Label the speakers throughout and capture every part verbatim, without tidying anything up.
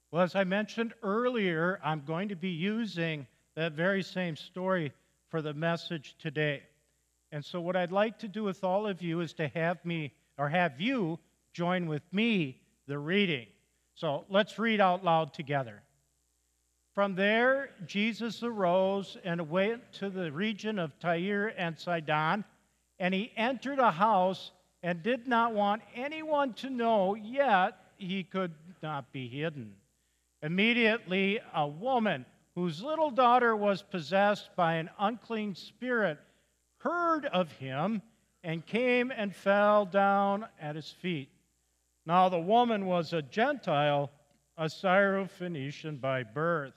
Speaker 1: Well, as I mentioned earlier, I'm going to be using that very same story for the message today. And so, what I'd like to do with all of you is to have me, or have you, join with me the reading. So, let's read out loud together. From there, Jesus arose and went to the region of Tyre and Sidon, and he entered a house and did not want anyone to know, yet he could not be hidden. Immediately, a woman whose little daughter was possessed by an unclean spirit heard of him and came and fell down at his feet. Now, the woman was a Gentile, a Syrophoenician by birth.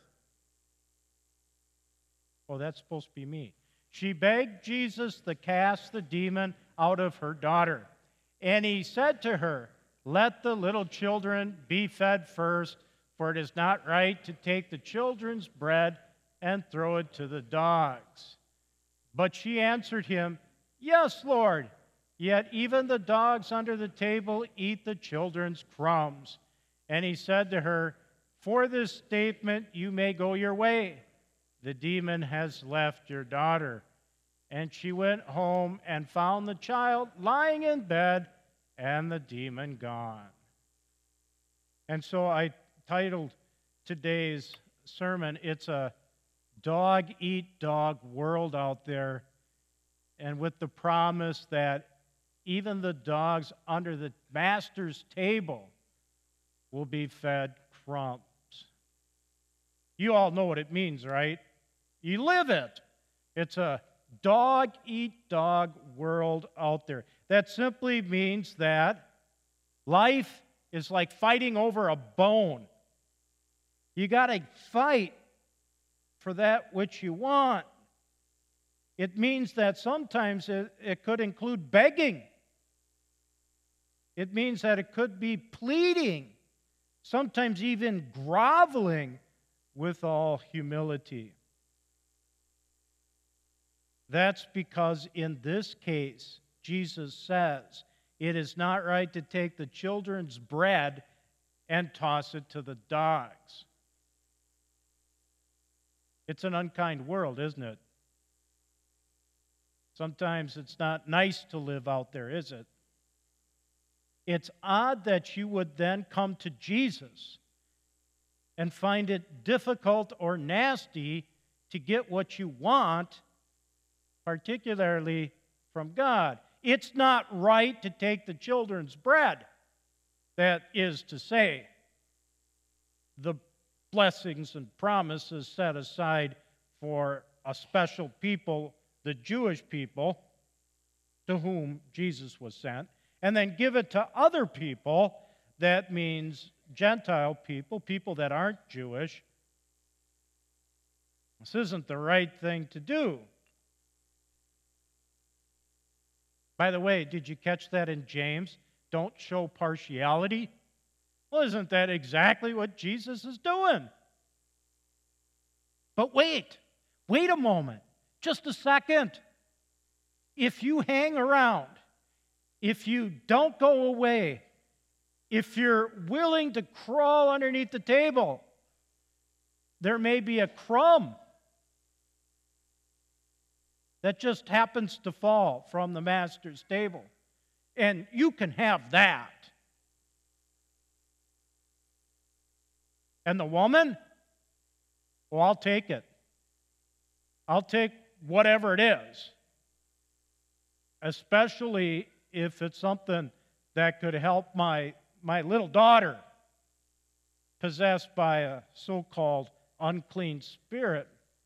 Speaker 1: Oh, that's supposed to be me. She begged Jesus to cast the demon out of her daughter. And he said to her, "Let the little children be fed first, for it is not right to take the children's bread and throw it to the dogs." But she answered him, "Yes, Lord, yet even the dogs under the table eat the children's crumbs." And he said to her, "For this statement you may go your way. The demon has left your daughter." And she went home and found the child lying in bed and the demon gone. And so I titled today's sermon, it's a dog eat dog world out there, and with the promise that even the dogs under the master's table will be fed crumbs. You all know what it means, right? You live it. It's a dog eat dog world out there. That simply means that life is like fighting over a bone. You got to fight for that which you want. It means that sometimes it, it could include begging. It means that it could be pleading, sometimes even groveling with all humility. That's because in this case, Jesus says, it is not right to take the children's bread and toss it to the dogs. It's an unkind world, isn't it? Sometimes it's not nice to live out there, is it? It's odd that you would then come to Jesus and find it difficult or nasty to get what you want, particularly from God. It's not right to take the children's bread. That is to say, the blessings and promises set aside for a special people, the Jewish people, to whom Jesus was sent, and then give it to other people. That means Gentile people, people that aren't Jewish. This isn't the right thing to do. By the way, did you catch that in James? Don't show partiality. Well, isn't that exactly what Jesus is doing? But wait, wait a moment, just a second. If you hang around, if you don't go away, if you're willing to crawl underneath the table, there may be a crumb that just happens to fall from the master's table. And you can have that. And the woman, well, I'll take it. I'll take whatever it is, especially if it's something that could help my, my little daughter possessed by a so-called unclean spirit.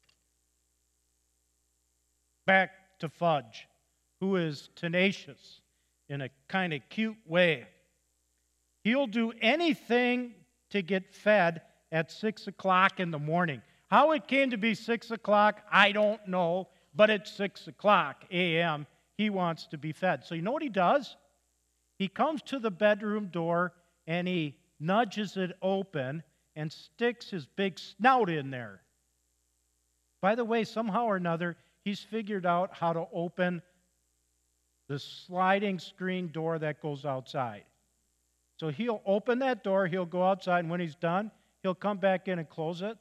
Speaker 1: Back to Fudge, who is tenacious in a kind of cute way. He'll do anything to get fed at six o'clock in the morning. How it came to be six o'clock, I don't know, but it's six o'clock a m He wants to be fed. So you know what he does? He comes to the bedroom door and he nudges it open and sticks his big snout in there. By the way, somehow or another, he's figured out how to open the sliding screen door that goes outside. So he'll open that door, he'll go outside, and when he's done, he'll come back in and close it.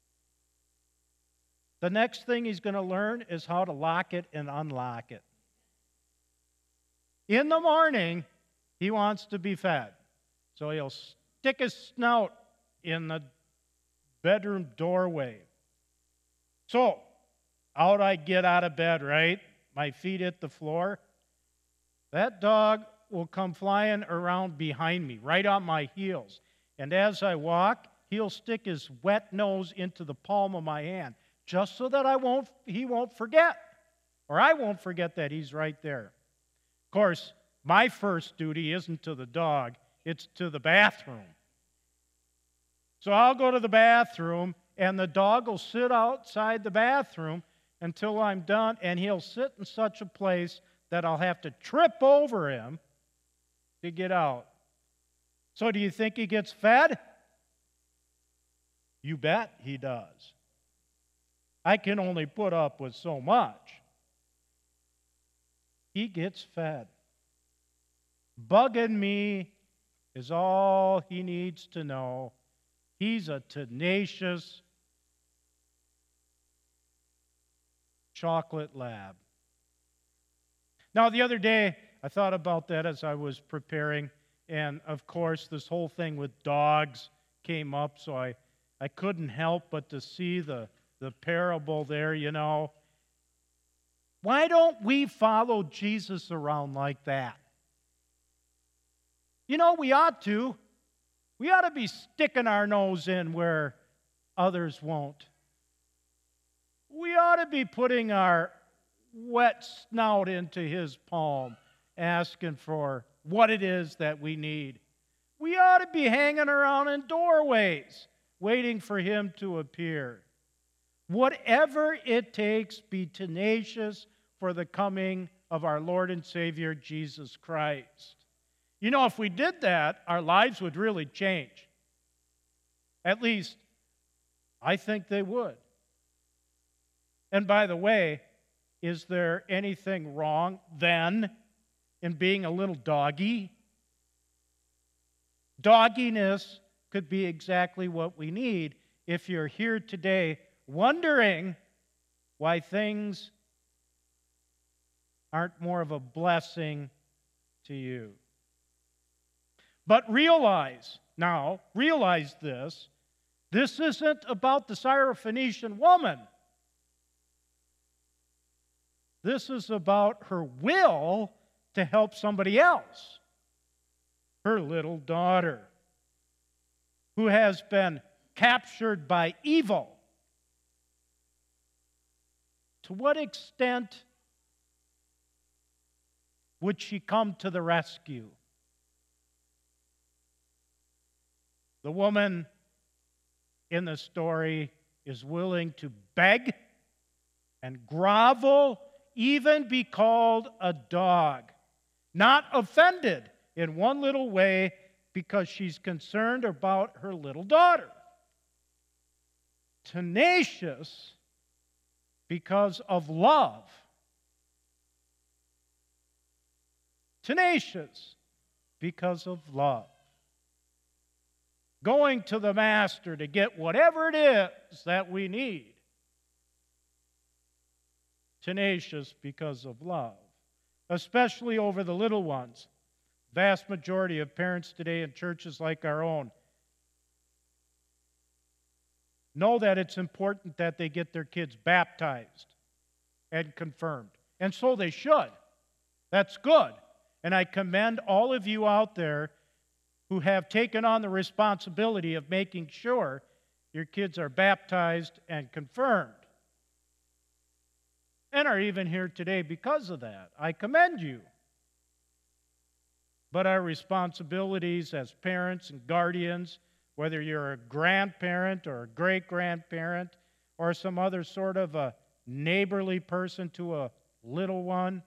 Speaker 1: The next thing he's going to learn is how to lock it and unlock it. In the morning, he wants to be fed. So he'll stick his snout in the bedroom doorway. So, out I get out of bed, right? My feet hit the floor. That dog will come flying around behind me, right on my heels. And as I walk, he'll stick his wet nose into the palm of my hand, just so that I won't, he won't forget, or I won't forget that he's right there. Of course, my first duty isn't to the dog, it's to the bathroom. So I'll go to the bathroom, and the dog will sit outside the bathroom until I'm done, and he'll sit in such a place that I'll have to trip over him to get out. So do you think he gets fed? You bet he does. I can only put up with so much. He gets fed. Bugging me is all he needs to know. He's a tenacious chocolate lab. Now, the other day, I thought about that as I was preparing, and of course, this whole thing with dogs came up, so I, I couldn't help but to see the, the parable there, you know. Why don't we follow Jesus around like that? You know, we ought to. We ought to be sticking our nose in where others won't. We ought to be putting our wet snout into his palm, asking for what it is that we need. We ought to be hanging around in doorways, waiting for him to appear. Whatever it takes, be tenacious for the coming of our Lord and Savior, Jesus Christ. You know, if we did that, our lives would really change. At least, I think they would. And by the way, is there anything wrong then in being a little doggy? Dogginess could be exactly what we need if you're here today wondering why things aren't more of a blessing to you. But realize, now, realize this, this isn't about the Syrophoenician woman. This is about her will to help somebody else, her little daughter, who has been captured by evil. To what extent would she come to the rescue? The woman in the story is willing to beg and grovel, even be called a dog, not offended in one little way because she's concerned about her little daughter. Tenacious because of love. Tenacious because of love. Going to the Master to get whatever it is that we need. Tenacious because of love, especially over the little ones. Vast majority of parents today in churches like our own know that it's important that they get their kids baptized and confirmed. And so they should. That's good. And I commend all of you out there who have taken on the responsibility of making sure your kids are baptized and confirmed, and are even here today because of that. I commend you. But our responsibilities as parents and guardians, whether you're a grandparent or a great-grandparent or some other sort of a neighborly person to a little one,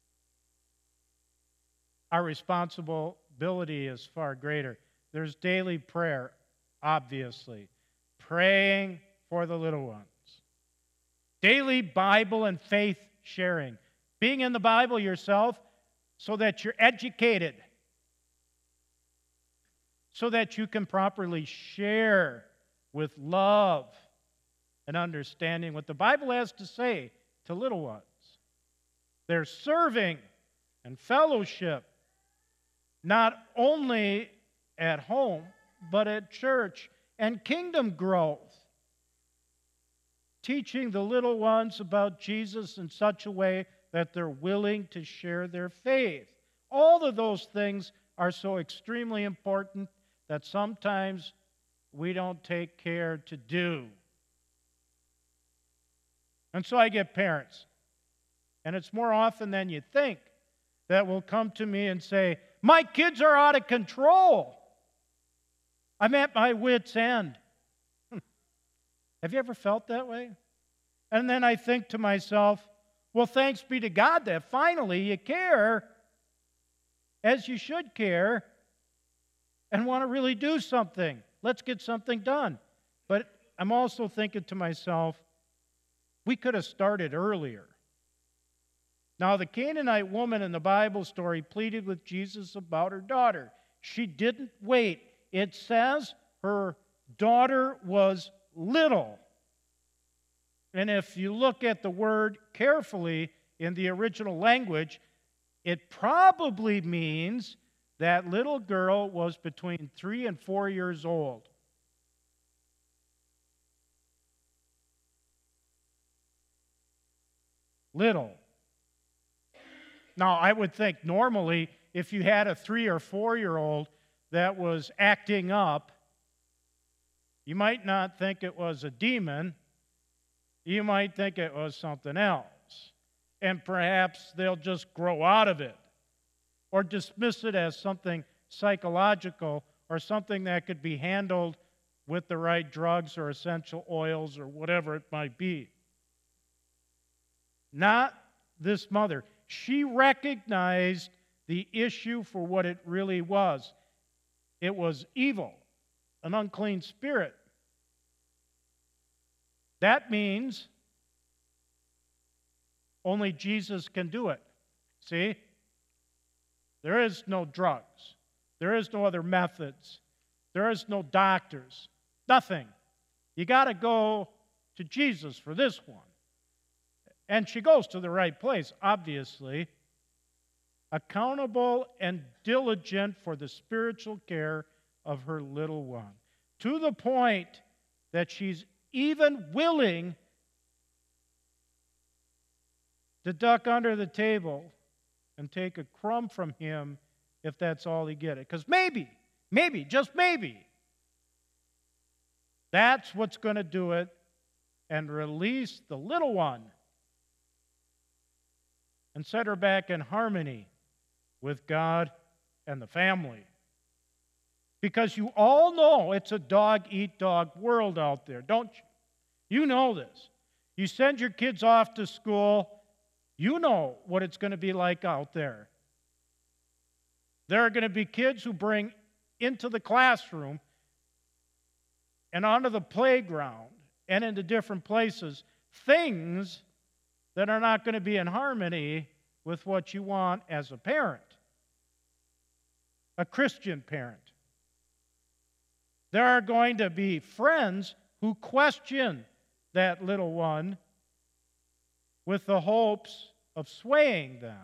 Speaker 1: our responsibility is far greater. There's daily prayer, obviously, praying for the little ones. Daily Bible and faith sharing. Being in the Bible yourself so that you're educated, so that you can properly share with love and understanding what the Bible has to say to little ones. They're serving and fellowship, not only at home, but at church, and kingdom growth. Teaching the little ones about Jesus in such a way that they're willing to share their faith. All of those things are so extremely important that sometimes we don't take care to do. And so I get parents, and it's more often than you think, that will come to me and say, my kids are out of control. I'm at my wit's end. Have you ever felt that way? And then I think to myself, well, thanks be to God that finally you care as you should care and want to really do something. Let's get something done. But I'm also thinking to myself, we could have started earlier. Now, the Canaanite woman in the Bible story pleaded with Jesus about her daughter. She didn't wait. It says her daughter was little. And if you look at the word carefully in the original language, it probably means that little girl was between three and four years old. Little. Now, I would think normally if you had a three or four-year-old that was acting up, you might not think it was a demon. You might think it was something else. And perhaps they'll just grow out of it or dismiss it as something psychological or something that could be handled with the right drugs or essential oils or whatever it might be. Not this mother. She recognized the issue for what it really was. It was evil, an unclean spirit. That means only Jesus can do it. See? There is no drugs. There is no other methods. There is no doctors. Nothing. You got to go to Jesus for this one. And she goes to the right place, obviously. Accountable and diligent for the spiritual care of her little one. To the point that she's even willing to duck under the table and take a crumb from him if that's all he gets. Because maybe, maybe, just maybe, that's what's going to do it and release the little one and set her back in harmony with God and the family. Because you all know it's a dog-eat-dog world out there, don't you? You know this. You send your kids off to school, you know what it's going to be like out there. There are going to be kids who bring into the classroom and onto the playground and into different places things that are not going to be in harmony with what you want as a parent, a Christian parent. There are going to be friends who question that little one with the hopes of swaying them.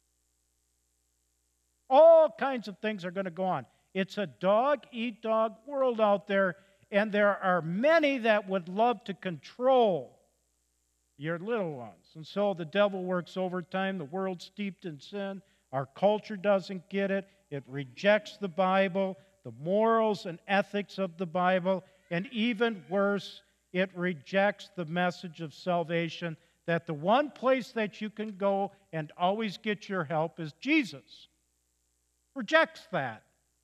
Speaker 1: All kinds of things are going to go on. It's a dog-eat-dog world out there, and there are many that would love to control your little ones. And so the devil works overtime. The world's steeped in sin. Our culture doesn't get it. It rejects the Bible, the morals and ethics of the Bible, and even worse, it rejects the message of salvation, that the one place that you can go and always get your help is Jesus. Rejects that.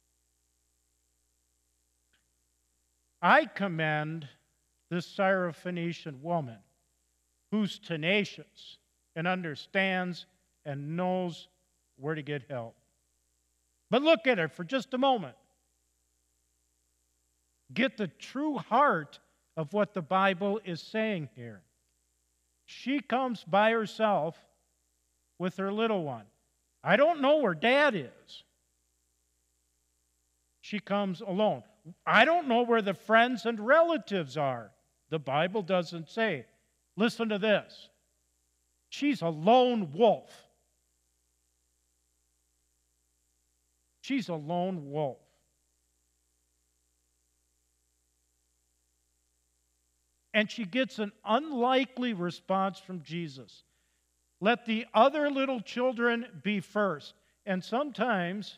Speaker 1: I commend this Syrophoenician woman who's tenacious and understands and knows where to get help. But look at her for just a moment. Get the true heart of what the Bible is saying here. She comes by herself with her little one. I don't know where Dad is. She comes alone. I don't know where the friends and relatives are. The Bible doesn't say. Listen to this. She's a lone wolf. She's a lone wolf. And she gets an unlikely response from Jesus. Let the other little children be first. And sometimes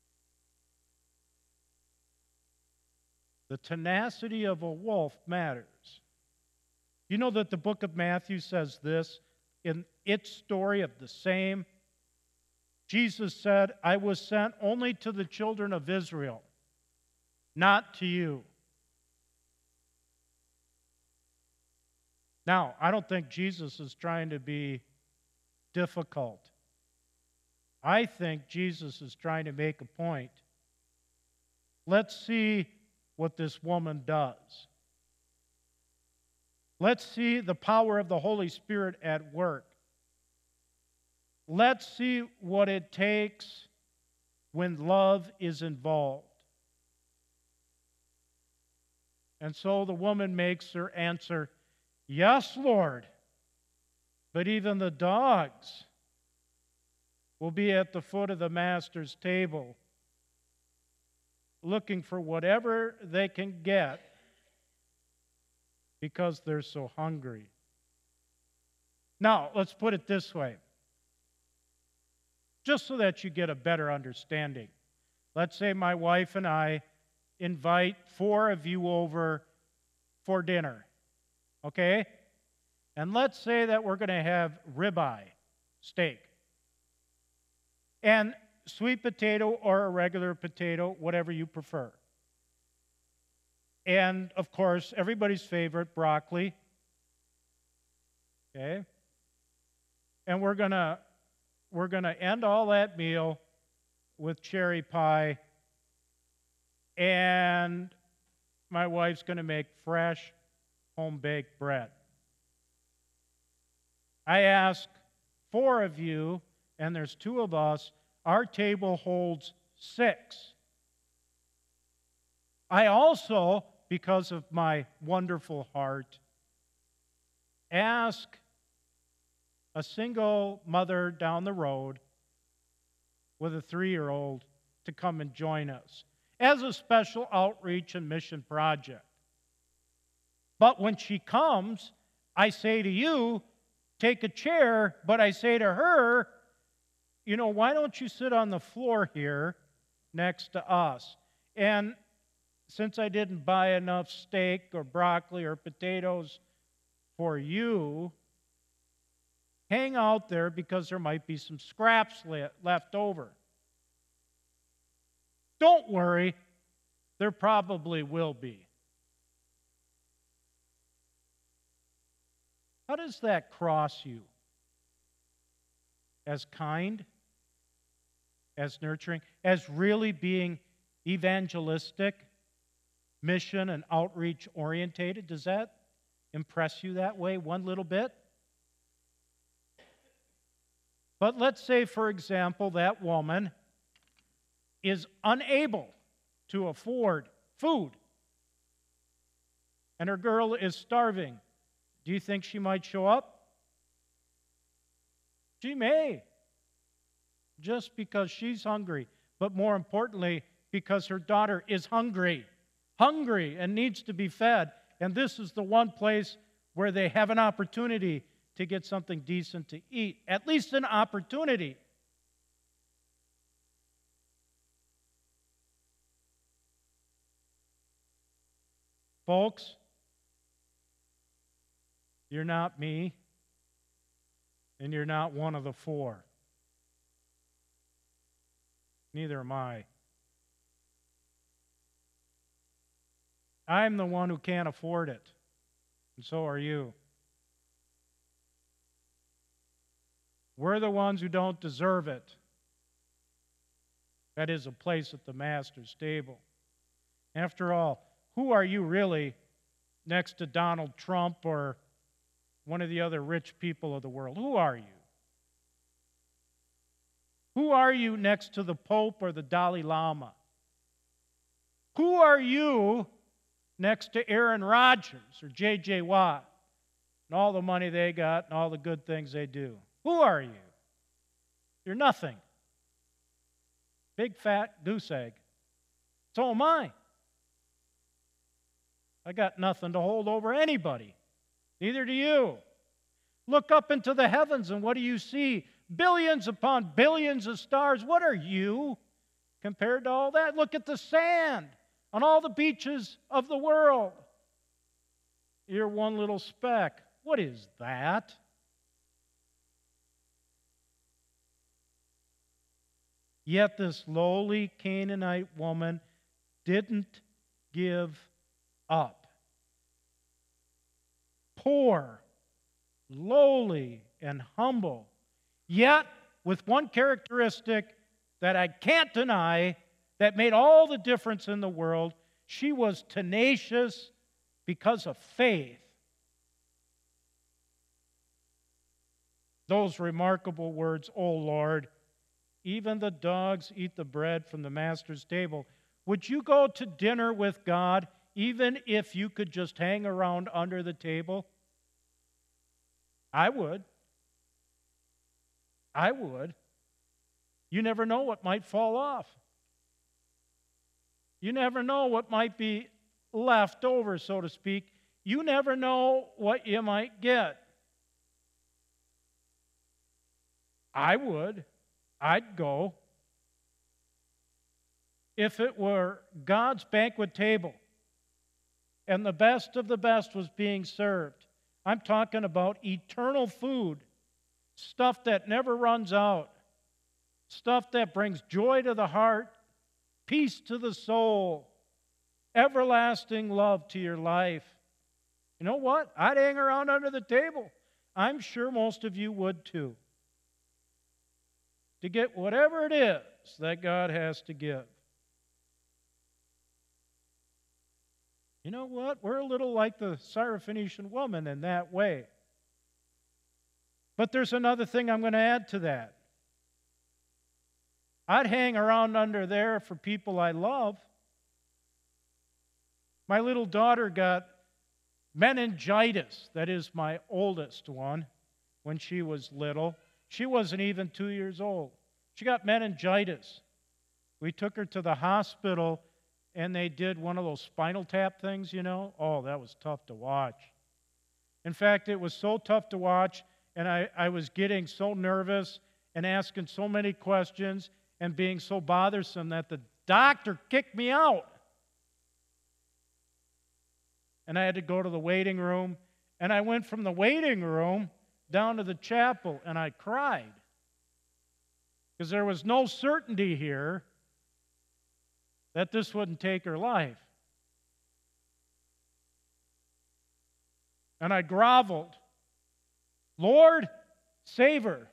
Speaker 1: the tenacity of a wolf matters. You know that the book of Matthew says this in its story of the same. Jesus said, I was sent only to the children of Israel, not to you. Now, I don't think Jesus is trying to be difficult. I think Jesus is trying to make a point. Let's see what this woman does. Let's see the power of the Holy Spirit at work. Let's see what it takes when love is involved. And so the woman makes her answer, yes, Lord, but even the dogs will be at the foot of the master's table looking for whatever they can get because they're so hungry. Now, let's put it this way, just so that you get a better understanding. Let's say my wife and I invite four of you over for dinner, okay? And let's say that we're going to have ribeye steak and sweet potato or a regular potato, whatever you prefer. And, of course, everybody's favorite, broccoli. Okay? And we're going to we're going to end all that meal with cherry pie. And my wife's going to make fresh, home-baked bread. I ask four of you, and there's two of us, our table holds six. I also, because of my wonderful heart, ask a single mother down the road with a three-year-old to come and join us as a special outreach and mission project. But when she comes, I say to you, take a chair, but I say to her, you know, why don't you sit on the floor here next to us? And since I didn't buy enough steak or broccoli or potatoes for you, hang out there because there might be some scraps left over. Don't worry, there probably will be. How does that cross you? As kind? As nurturing? As really being evangelistic, mission and outreach orientated? Does that impress you that way one little bit? But let's say, for example, that woman is unable to afford food, and her girl is starving. Do you think she might show up? She may, just because she's hungry, but more importantly, because her daughter is hungry, hungry and needs to be fed. And this is the one place where they have an opportunity to get something decent to eat, at least an opportunity. Folks, you're not me, and you're not one of the four. Neither am I. I'm the one who can't afford it, and so are you. We're the ones who don't deserve it. That is a place at the Master's table. After all, who are you really next to Donald Trump or one of the other rich people of the world? Who are you? Who are you next to the Pope or the Dalai Lama? Who are you next to Aaron Rodgers or J J. Watt and all the money they got and all the good things they do? Who are you? You're nothing. Big fat goose egg. So am I. I got nothing to hold over anybody. Neither do you. Look up into the heavens, and what do you see? Billions upon billions of stars. What are you compared to all that? Look at the sand on all the beaches of the world. You're one little speck. What is that? Yet this lowly Canaanite woman didn't give up. Poor, lowly, and humble, yet with one characteristic that I can't deny that made all the difference in the world. She was tenacious because of faith. Those remarkable words, "O Lord, even the dogs eat the bread from the master's table." Would you go to dinner with God even if you could just hang around under the table? I would. I would. You never know what might fall off. You never know what might be left over, so to speak. You never know what you might get. I would. I'd go. If it were God's banquet table and the best of the best was being served, I'm talking about eternal food, stuff that never runs out, stuff that brings joy to the heart, peace to the soul, everlasting love to your life. You know what? I'd hang around under the table. I'm sure most of you would too, to get whatever it is that God has to give. You know what? We're a little like the Syrophoenician woman in that way. But there's another thing I'm going to add to that. I'd hang around under there for people I love. My little daughter got meningitis, that is my oldest one, when she was little. She wasn't even two years old. She got meningitis. We took her to the hospital, and they did one of those spinal tap things, you know. Oh, that was tough to watch. In fact, it was so tough to watch, and I, I was getting so nervous and asking so many questions and being so bothersome that the doctor kicked me out. And I had to go to the waiting room, and I went from the waiting room down to the chapel, and I cried because there was no certainty here that this wouldn't take her life. And I groveled, "Lord, save her.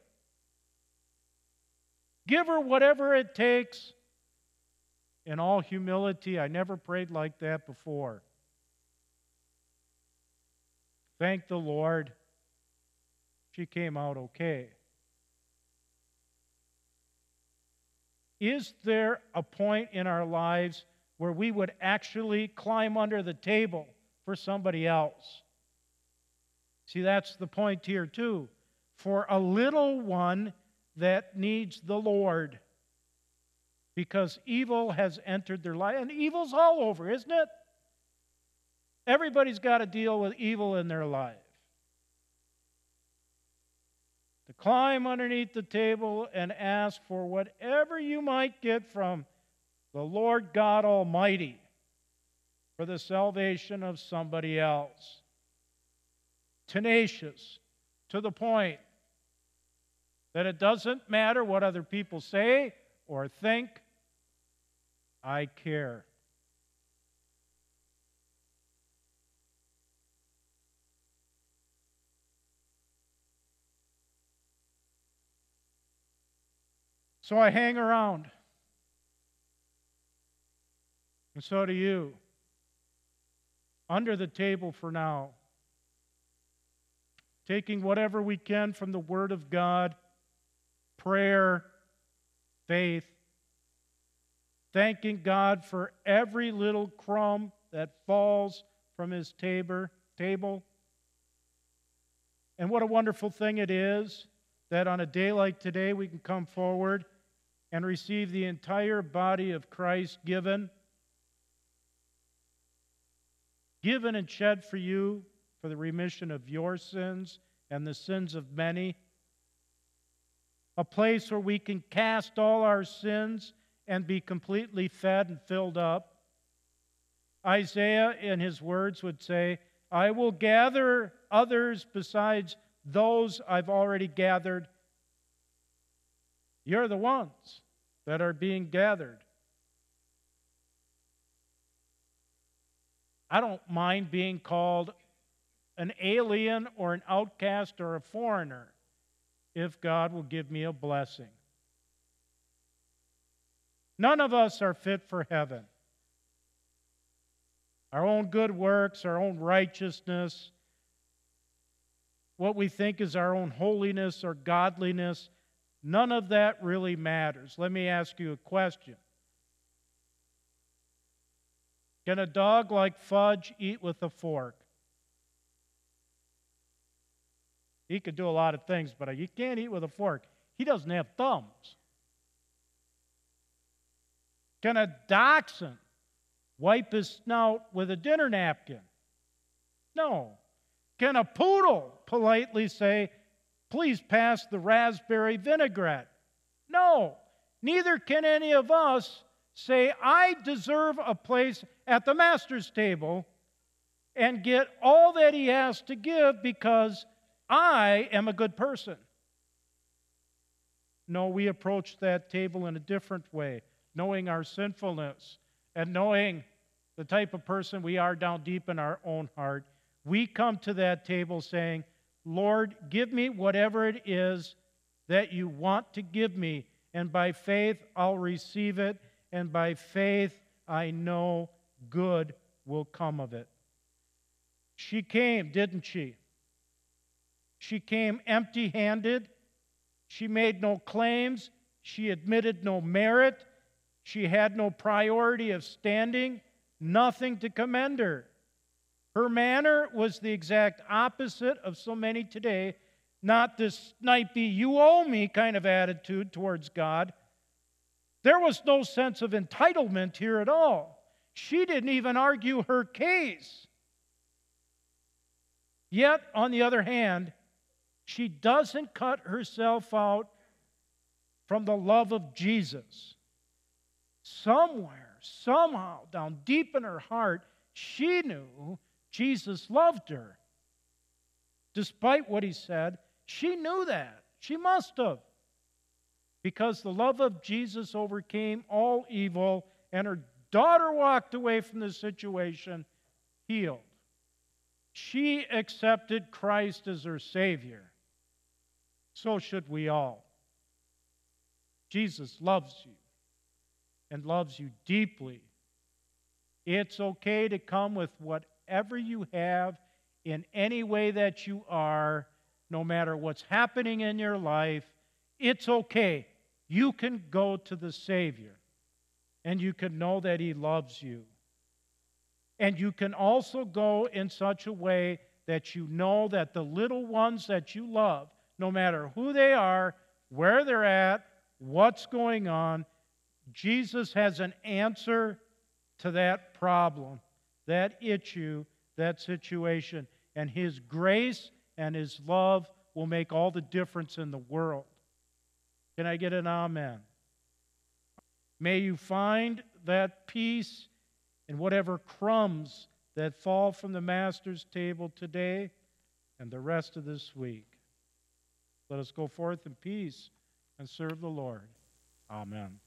Speaker 1: Give her whatever it takes." In all humility, I never prayed like that before. Thank the Lord, she came out okay. Is there a point in our lives where we would actually climb under the table for somebody else? See, that's the point here too. For a little one that needs the Lord, because evil has entered their life. And evil's all over, isn't it? Everybody's got to deal with evil in their life. To climb underneath the table and ask for whatever you might get from the Lord God Almighty for the salvation of somebody else. Tenacious, to the point that it doesn't matter what other people say or think, I care. So I hang around. And so do you. Under the table for now. Taking whatever we can from the Word of God, prayer, faith, thanking God for every little crumb that falls from his tabor, table. And what a wonderful thing it is that on a day like today we can come forward and receive the entire body of Christ given, given and shed for you for the remission of your sins and the sins of many. A place where we can cast all our sins and be completely fed and filled up. Isaiah, in his words, would say, I will gather others besides those I've already gathered. You're the ones that are being gathered. I don't mind being called an alien or an outcast or a foreigner if God will give me a blessing. None of us are fit for heaven. Our own good works, our own righteousness, what we think is our own holiness or godliness, none of that really matters. Let me ask you a question. Can a dog like Fudge eat with a fork? He could do a lot of things, but he can't eat with a fork. He doesn't have thumbs. Can a dachshund wipe his snout with a dinner napkin? No. Can a poodle politely say, please pass the raspberry vinaigrette? No. Neither can any of us say, I deserve a place at the master's table and get all that he has to give because I am a good person. No, we approach that table in a different way, knowing our sinfulness and knowing the type of person we are down deep in our own heart. We come to that table saying, Lord, give me whatever it is that you want to give me, and by faith I'll receive it, and by faith I know good will come of it. She came, didn't she? She came empty-handed. She made no claims. She admitted no merit. She had no priority of standing, nothing to commend her. Her manner was the exact opposite of so many today, not this snipey, you owe me kind of attitude towards God. There was no sense of entitlement here at all. She didn't even argue her case. Yet, on the other hand, she doesn't cut herself out from the love of Jesus. Somewhere, somehow, down deep in her heart, she knew Jesus loved her. Despite what he said, she knew that. She must have. Because the love of Jesus overcame all evil, and her daughter walked away from the situation healed. She accepted Christ as her Savior. So should we all. Jesus loves you and loves you deeply. It's okay to come with whatever you have in any way that you are, no matter what's happening in your life. It's okay. You can go to the Savior, and you can know that He loves you. And you can also go in such a way that you know that the little ones that you love, no matter who they are, where they're at, what's going on, Jesus has an answer to that problem, that issue, that situation. And His grace and His love will make all the difference in the world. Can I get an amen? May you find that peace in whatever crumbs that fall from the Master's table today and the rest of this week. Let us go forth in peace and serve the Lord. Amen.